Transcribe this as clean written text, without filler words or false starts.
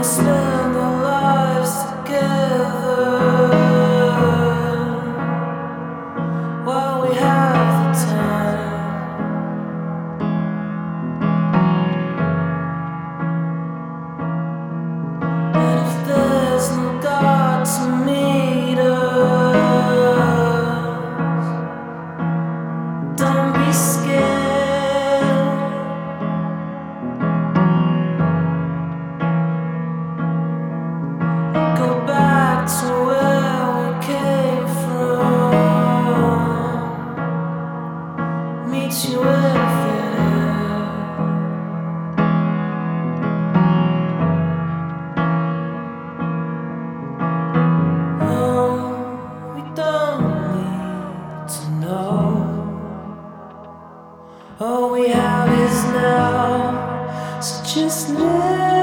spend our lives together while we have the time. And if there's no God to meet us, don't be scared. Go back to where we came from. Meet you there. Oh, we don't need to know. All we have is now. So just live.